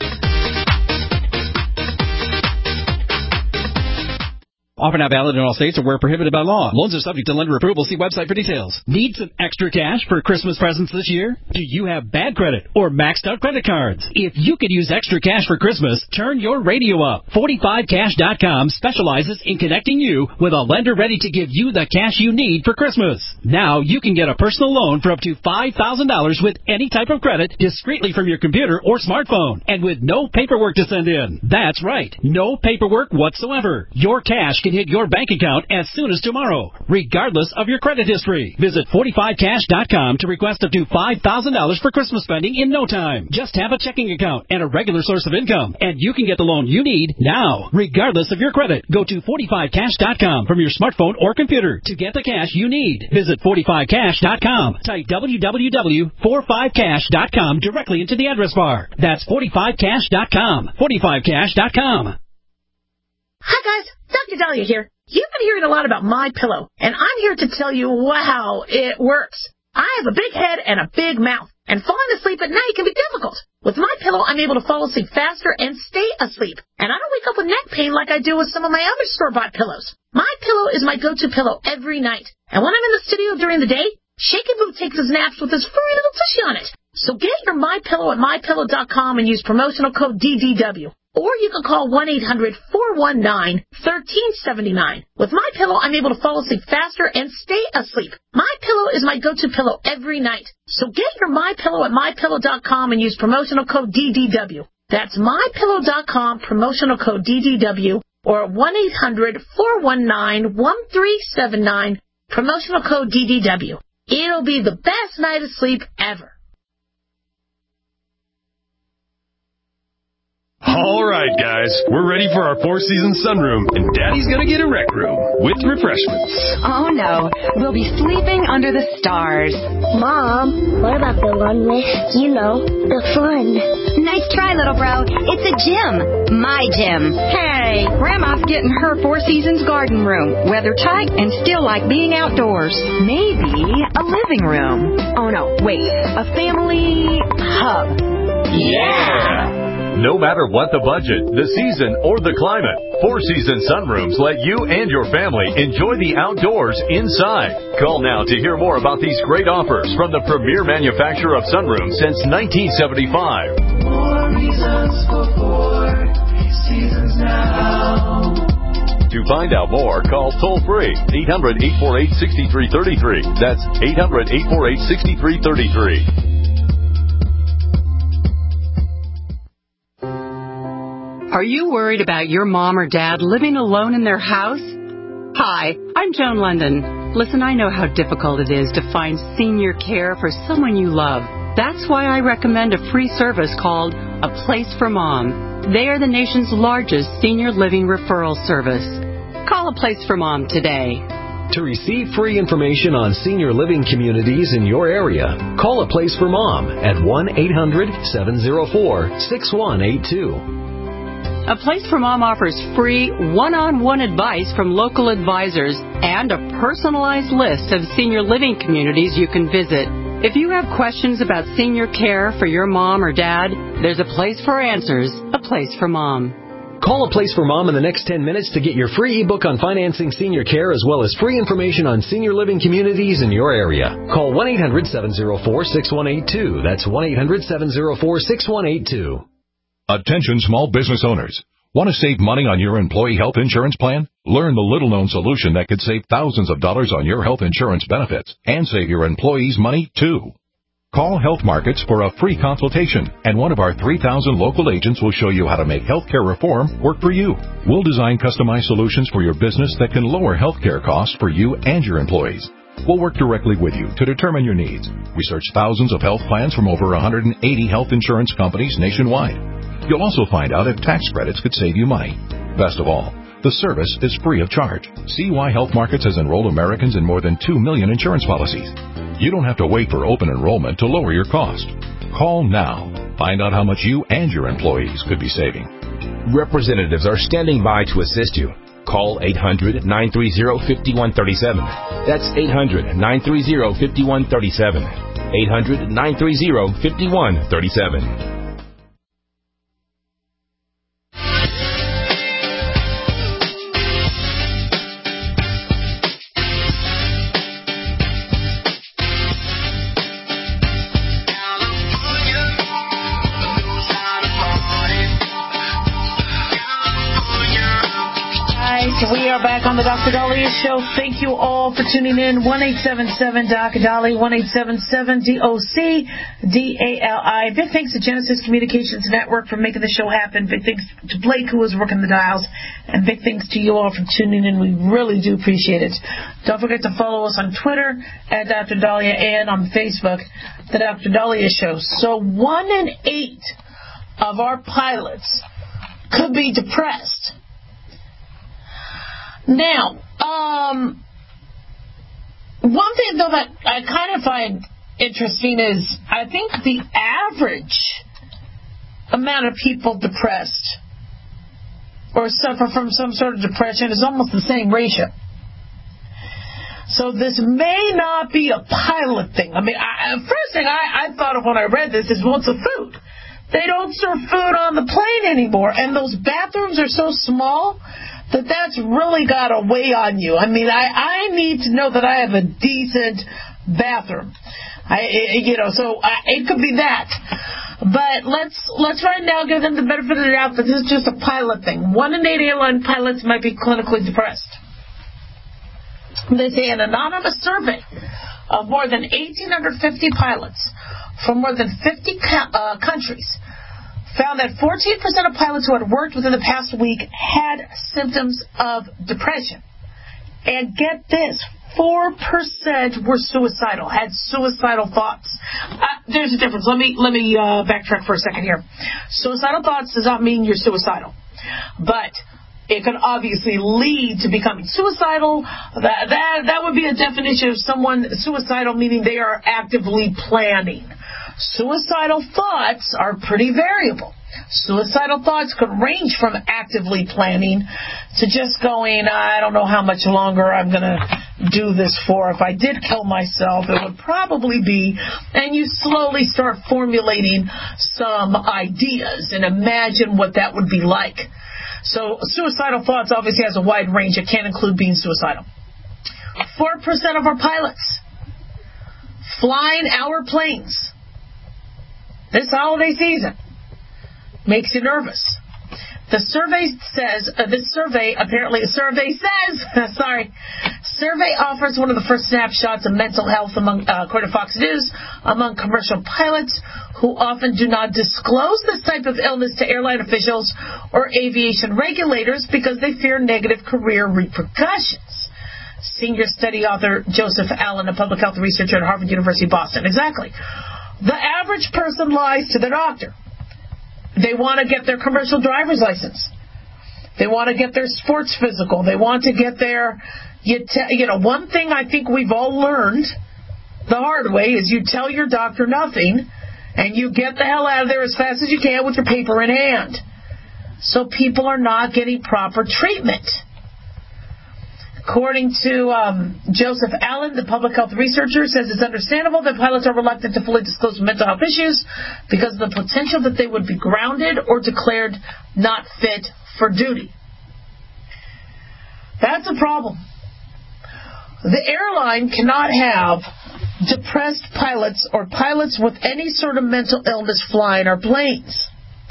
Offer not valid in all states or where prohibited by law. Loans are subject to lender approval. See website for details. Need some extra cash for Christmas presents this year? Do you have bad credit or maxed out credit cards? If you could use extra cash for Christmas, turn your radio up. forty-five cash dot com specializes in connecting you with a lender ready to give you the cash you need for Christmas. Now you can get a personal loan for up to five thousand dollars with any type of credit discreetly from your computer or smartphone and with no paperwork to send in. That's right, no paperwork whatsoever. Your cash can hit your bank account as soon as tomorrow, regardless of your credit history. Visit forty-five cash dot com to request up to five thousand dollars for Christmas spending in no time. Just have a checking account and a regular source of income, and you can get the loan you need now, regardless of your credit. Go to forty-five cash dot com from your smartphone or computer to get the cash you need. Visit forty-five cash dot com. Type w w w dot forty-five cash dot com directly into the address bar. That's forty-five cash dot com. forty-five cash dot com. Hi guys, Doctor Dahlia here. You've been hearing a lot about MyPillow, and I'm here to tell you, wow, it works. I have a big head and a big mouth, and falling asleep at night can be difficult. With MyPillow, I'm able to fall asleep faster and stay asleep, and I don't wake up with neck pain like I do with some of my other store-bought pillows. MyPillow is my go-to pillow every night, and when I'm in the studio during the day, Shaky Boo takes his naps with his furry little tushy on it. So get your MyPillow at my pillow dot com and use promotional code D D W. Or you can call one eight hundred four one nine one three seven nine. With MyPillow, I'm able to fall asleep faster and stay asleep. MyPillow is my go-to pillow every night. So get your MyPillow at my pillow dot com and use promotional code D D W. That's my pillow dot com, promotional code D D W, or one eight hundred four one nine one three seven nine, promotional code D D W. It'll be the best night of sleep ever. All right, guys, we're ready for our Four Seasons sunroom, and Daddy's gonna get a rec room with refreshments. Oh, no. We'll be sleeping under the stars. Mom, what about the one with, you know, the fun? Nice try, little bro. It's a gym. My gym. Hey, Grandma's getting her Four Seasons garden room. Weather tight and still like being outdoors. Maybe a living room. Oh, no, wait. A family hub. Yeah! No matter what the budget, the season, or the climate, Four Seasons Sunrooms let you and your family enjoy the outdoors inside. Call now to hear more about these great offers from the premier manufacturer of sunrooms since nineteen seventy-five. More reasons for Four Seasons now. To find out more, call toll-free eight hundred, eight four eight, six three three three. That's eight hundred, eight four eight, six three three three. Are you worried about your mom or dad living alone in their house? Hi, I'm Joan London. Listen, I know how difficult it is to find senior care for someone you love. That's why I recommend a free service called A Place for Mom. They are the nation's largest senior living referral service. Call A Place for Mom today. To receive free information on senior living communities in your area, call A Place for Mom at one eight hundred, seven oh four, six one eight two. A Place for Mom offers free one-on-one advice from local advisors and a personalized list of senior living communities you can visit. If you have questions about senior care for your mom or dad, there's a place for answers, A Place for Mom. Call A Place for Mom in the next ten minutes to get your free ebook on financing senior care as well as free information on senior living communities in your area. Call one eight hundred, seven oh four, six one eight two. That's one eight hundred, seven oh four, six one eight two. Attention small business owners. Want to save money on your employee health insurance plan? Learn the little-known solution that could save thousands of dollars on your health insurance benefits and save your employees money, too. Call Health Markets for a free consultation, and one of our three thousand local agents will show you how to make healthcare reform work for you. We'll design customized solutions for your business that can lower healthcare costs for you and your employees. We'll work directly with you to determine your needs. Research thousands of health plans from over one hundred eighty health insurance companies nationwide. You'll also find out if tax credits could save you money. Best of all, the service is free of charge. See why Health Markets has enrolled Americans in more than two million insurance policies. You don't have to wait for open enrollment to lower your cost. Call now. Find out how much you and your employees could be saving. Representatives are standing by to assist you. Call eight hundred, nine three zero, five one three seven. That's eight hundred, nine three zero, five one three seven. eight hundred, nine three zero, five one three seven. We are back back on the Doctor Daliah Show. Thank you all for tuning in. one eight seven seven D O C Dali, one eight seven seven D O C D A L I. Big thanks to Genesis Communications Network for making the show happen. Big thanks to Blake, who was working the dials. And big thanks to you all for tuning in. We really do appreciate it. Don't forget to follow us on Twitter at Doctor Daliah and on Facebook, the Doctor Daliah Show. So one in eight of our pilots could be depressed. Now, um, one thing, though, that I kind of find interesting is I think the average amount of people depressed or suffer from some sort of depression is almost the same ratio. So this may not be a pilot thing. I mean, I, first thing I, I thought of when I read this is, well, it's the food. They don't serve food on the plane anymore, and those bathrooms are so small that that's really got to weigh on you. I mean, I, I need to know that I have a decent bathroom. I, you know, so I, it could be that. But let's let's right now give them the benefit of the doubt that this is just a pilot thing. One in eight airline pilots might be clinically depressed. They say an anonymous survey of more than one thousand eight hundred fifty pilots from more than fifty uh, countries found that fourteen percent of pilots who had worked within the past week had symptoms of depression. And get this, four percent were suicidal, had suicidal thoughts. Uh, there's a difference. Let me let me uh, backtrack for a second here. Suicidal thoughts does not mean you're suicidal. But it can obviously lead to becoming suicidal. That, that, that would be a definition of someone suicidal, meaning they are actively planning. Suicidal thoughts are pretty variable. Suicidal thoughts could range from actively planning to just going, I don't know how much longer I'm going to do this for. If I did kill myself, it would probably be, and you slowly start formulating some ideas and imagine what that would be like. So suicidal thoughts obviously has a wide range. It can't include being suicidal. four percent of our pilots flying our planes this holiday season makes you nervous. The survey says, uh, this survey, apparently, survey says, sorry, survey offers one of the first snapshots of mental health among, uh, according to Fox News, among commercial pilots who often do not disclose this type of illness to airline officials or aviation regulators because they fear negative career repercussions. Senior study author Joseph Allen, a public health researcher at Harvard University, Boston. Exactly. The average person lies to the doctor. They want to get their commercial driver's license. They want to get their sports physical. They want to get their, you, te- you know, one thing I think we've all learned the hard way is you tell your doctor nothing and you get the hell out of there as fast as you can with your paper in hand. So people are not getting proper treatment. According to um, Joseph Allen, the public health researcher, says it's understandable that pilots are reluctant to fully disclose mental health issues because of the potential that they would be grounded or declared not fit for duty. That's a problem. The airline cannot have depressed pilots or pilots with any sort of mental illness flying our planes.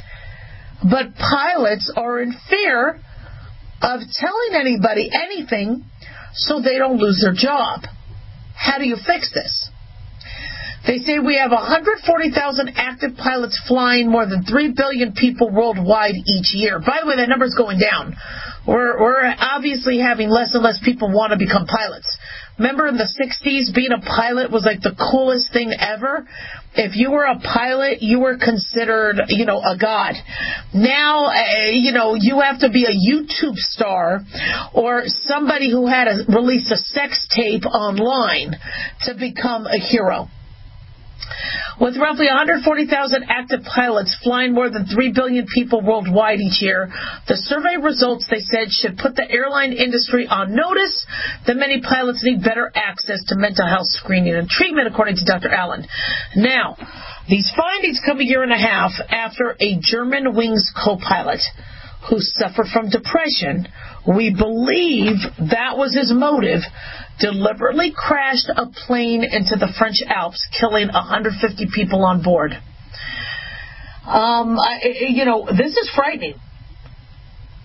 But pilots are in fear of telling anybody anything so they don't lose their job. How do you fix this? They say we have one hundred forty thousand active pilots flying more than three billion people worldwide each year. By the way, that number is going down. We're, we're obviously having less and less people want to become pilots. Remember in the sixties, being a pilot was like the coolest thing ever? If you were a pilot, you were considered, you know, a god. Now, uh, you know, you have to be a YouTube star or somebody who had a, released a sex tape online to become a hero. With roughly one hundred forty thousand active pilots flying more than three billion people worldwide each year, the survey results, they said, should put the airline industry on notice that many pilots need better access to mental health screening and treatment, according to Doctor Allen. Now, these findings come a year and a half after a Germanwings co-pilot who suffered from depression, we believe that was his motive, deliberately crashed a plane into the French Alps, killing one hundred fifty people on board. Um, I, you know, this is frightening.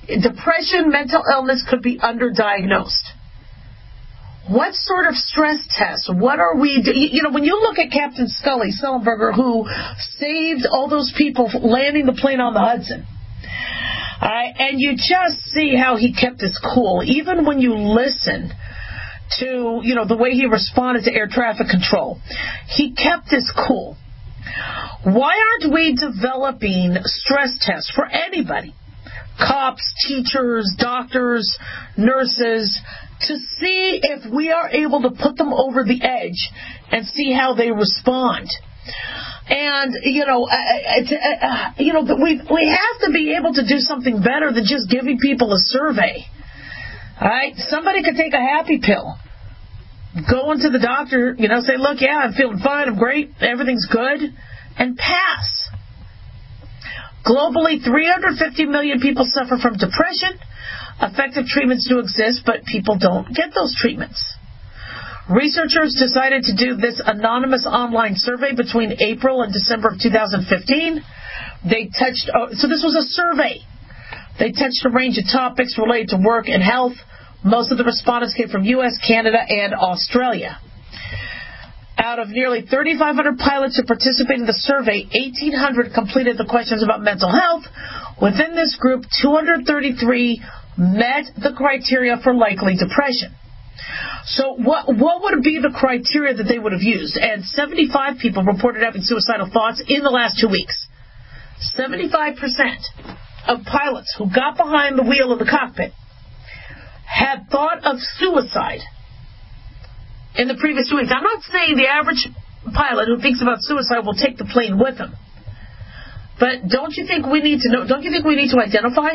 Depression, mental illness could be underdiagnosed. What sort of stress tests? What are we do? You know, when you look at Captain Scully Sullenberger, who saved all those people landing the plane on the Hudson, all right, and you just see how he kept his cool, even when you listen to, you know, the way he responded to air traffic control. He kept his cool. Why aren't we developing stress tests for anybody? Cops, teachers, doctors, nurses, to see if we are able to put them over the edge and see how they respond. And, you know, uh, uh, you know, we we have to be able to do something better than just giving people a survey. All right? Somebody could take a happy pill, go into the doctor, you know, say, look, yeah, I'm feeling fine, I'm great, everything's good, and pass. Globally, three hundred fifty million people suffer from depression. Effective treatments do exist, but people don't get those treatments. Researchers decided to do this anonymous online survey between April and December of two thousand fifteen. They touched, so this was a survey. They touched a range of topics related to work and health. Most of the respondents came from U S, Canada, and Australia. Out of nearly thirty-five hundred pilots who participated in the survey, eighteen hundred completed the questions about mental health. Within this group, two hundred thirty-three met the criteria for likely depression. So what what would be the criteria that they would have used? And seventy-five people reported having suicidal thoughts in the last two weeks. seventy-five percent of pilots who got behind the wheel of the cockpit had thought of suicide in the previous two weeks. I'm not saying the average pilot who thinks about suicide will take the plane with him. But don't you think we need to know, don't you think we need to identify?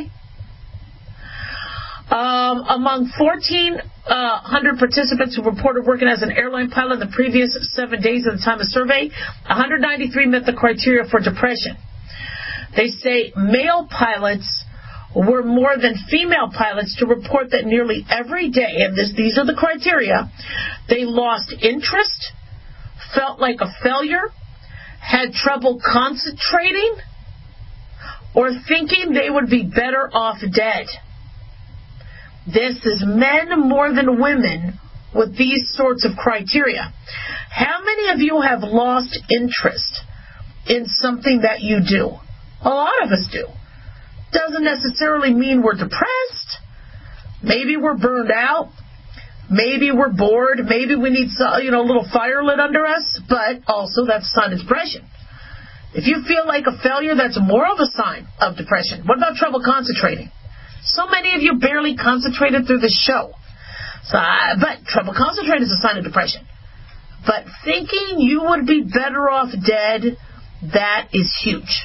Um, among fourteen hundred participants who reported working as an airline pilot in the previous seven days at the time of survey, one hundred ninety-three met the criteria for depression. They say male pilots were more than female pilots to report that nearly every day, and this, these are the criteria, they lost interest, felt like a failure, had trouble concentrating, or thinking they would be better off dead. This is men more than women with these sorts of criteria. How many of you have lost interest in something that you do? A lot of us do. Doesn't necessarily mean we're depressed. Maybe we're burned out. Maybe we're bored. Maybe we need, you know, a little fire lit under us. But also that's a sign of depression. If you feel like a failure, that's more of a sign of depression. What about trouble concentrating? So many of you barely concentrated through the show. So, uh, but trouble concentrating is a sign of depression. But thinking you would be better off dead, that is huge.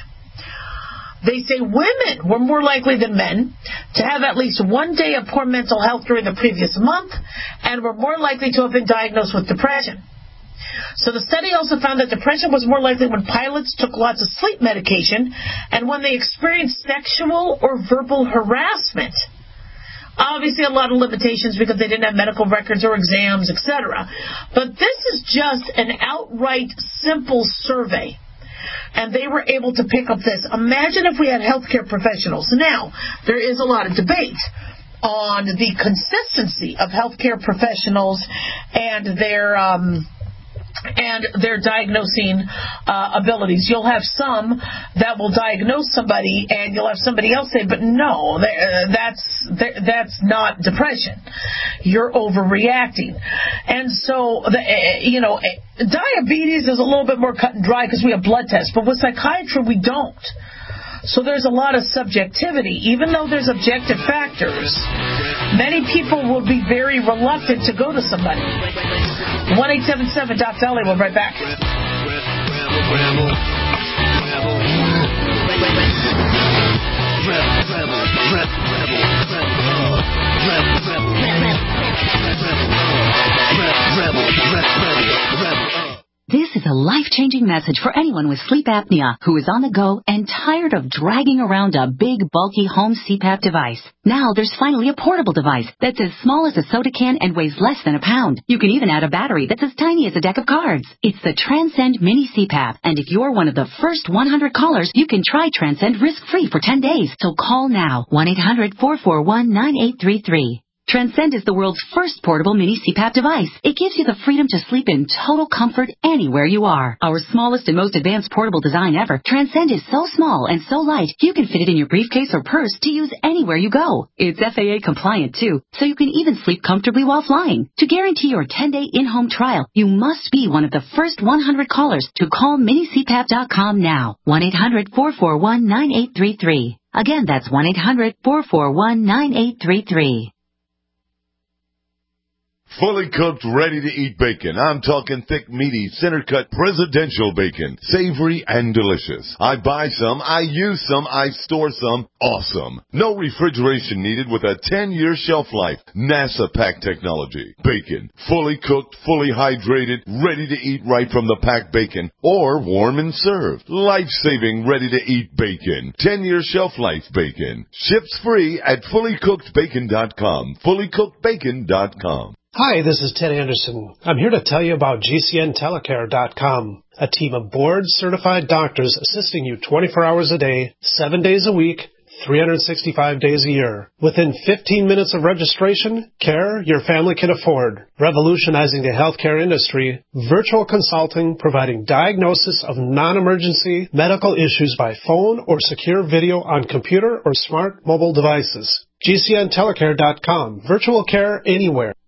They say women were more likely than men to have at least one day of poor mental health during the previous month and were more likely to have been diagnosed with depression. So the study also found that depression was more likely when pilots took lots of sleep medication and when they experienced sexual or verbal harassment. Obviously a lot of limitations because they didn't have medical records or exams, et cetera. But this is just an outright simple survey. And they were able to pick up this. Imagine if we had healthcare professionals. Now, there is a lot of debate on the consistency of healthcare professionals and their um, and their diagnosing uh, abilities. You'll have some that will diagnose somebody, and you'll have somebody else say, "But no, that's that's not depression. You're overreacting." And so, the, you know, diabetes is a little bit more cut and dry because we have blood tests, but with psychiatry we don't. So there's a lot of subjectivity. Even though there's objective factors, many people will be very reluctant to go to somebody. one eight seven seven Doc Dolly. We'll be right back. This is a a life-changing message for anyone with sleep apnea who is on the go and tired of dragging around a big, bulky home C PAP device. Now there's finally a portable device that's as small as a soda can and weighs less than a pound. You can even add a battery that's as tiny as a deck of cards. It's the Transcend Mini C PAP, and if you're one of the first one hundred callers, you can try Transcend risk-free for ten days. So call now, one eight hundred four four one nine eight three three. Transcend is the world's first portable mini C PAP device. It gives you the freedom to sleep in total comfort anywhere you are. Our smallest and most advanced portable design ever, Transcend is so small and so light, you can fit it in your briefcase or purse to use anywhere you go. It's F A A compliant too, so you can even sleep comfortably while flying. To guarantee your ten-day in-home trial, you must be one of the first one hundred callers to call mini C PAP dot com now. one eight hundred four four one nine eight three three. Again, that's one eight hundred four four one nine eight three three. Fully cooked, ready-to-eat bacon. I'm talking thick, meaty, center-cut presidential bacon. Savory and delicious. I buy some, I use some, I store some. Awesome. No refrigeration needed with a ten-year shelf life. NASA pack technology. Bacon. Fully cooked, fully hydrated, ready to eat right from the packed bacon. Or warm and served. Life-saving, ready-to-eat bacon. ten-year shelf life bacon. Ships free at fully cooked bacon dot com. fully cooked bacon dot com. Hi, this is Ted Anderson. I'm here to tell you about G C N telecare dot com, a team of board-certified doctors assisting you twenty-four hours a day, seven days a week, three hundred sixty-five days a year. Within fifteen minutes of registration, care your family can afford. Revolutionizing the healthcare industry, virtual consulting providing diagnosis of non-emergency medical issues by phone or secure video on computer or smart mobile devices. G C N telecare dot com. Virtual care anywhere.